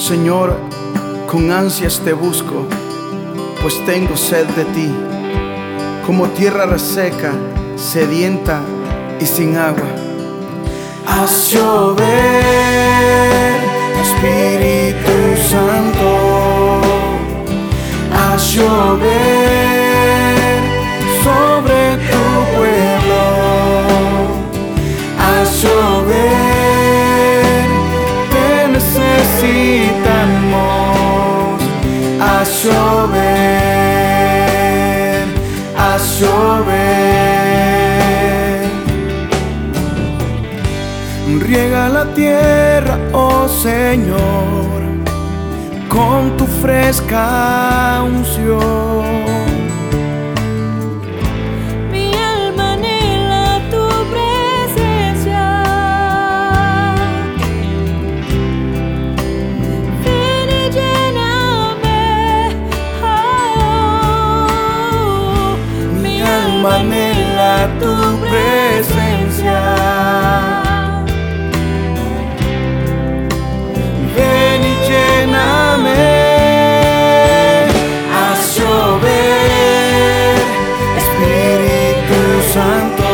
Señor, con ansias te busco, pues tengo sed de ti, como tierra reseca, sedienta y sin agua. Haz llover, Espíritu Santo, haz llover sobre tu pueblo, haz llover, te necesitamos, haz llover, haz llover. Riega la tierra, oh Señor, con tu fresca unción. Mi alma anhela tu presencia. Ven y lléname. Oh, Mi alma anhela tu presencia. Ven y lléname, haz llover, Espíritu Santo,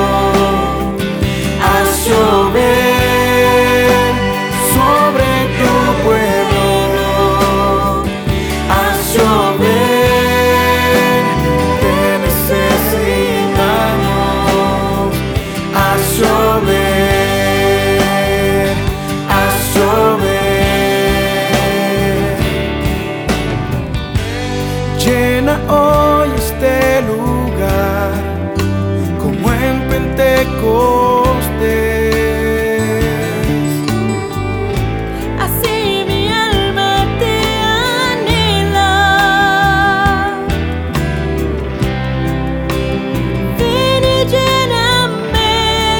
haz llover sobre tu pueblo, haz llover, te necesitamos, haz llover, haz llover. Llena hoy este lugar como en Pentecostés. así mi alma te anhela. Ven y lléname.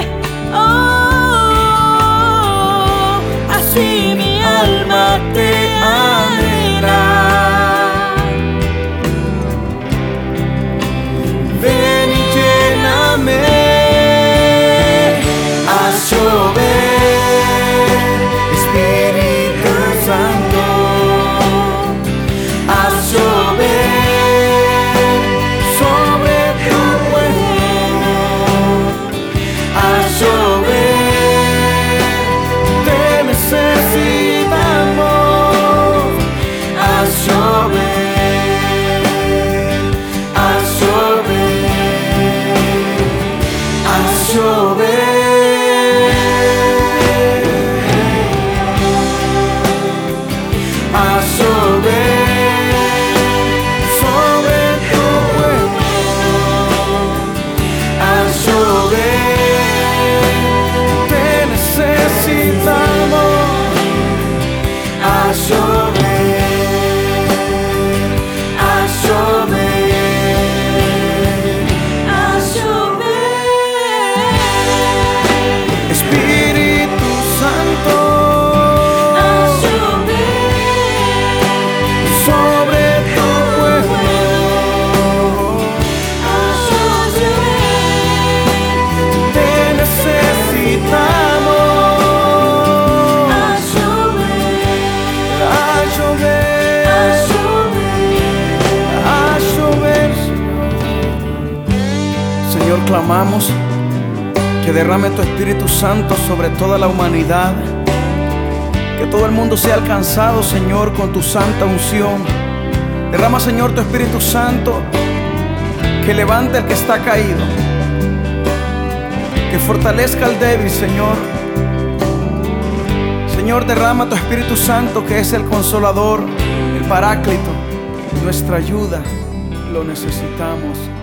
Oh, así mi alma te anhela. Ven y lléname, haz llover, Espíritu Santo, haz llover sobre tu pueblo, haz llover, te necesitamos, haz llover, haz llover, haz llover, haz llover sobre tu pueblo, haz llover, te necesitamos, haz llover, haz llover, Haz llover. Espíritu Santo, Haz llover. sobre tu pueblo, Haz llover. te necesitamos, Haz llover. haz llover, Haz llover. haz llover. Señor, clamamos que derrame tu Espíritu Santo sobre toda la humanidad, que todo el mundo sea alcanzado, Señor, con tu santa unción. Derrama, Señor, tu Espíritu Santo, que levante al que está caído, que fortalezca al débil, Señor. Señor, derrama tu Espíritu Santo, que es el Consolador, el Paráclito, nuestra ayuda. Lo necesitamos.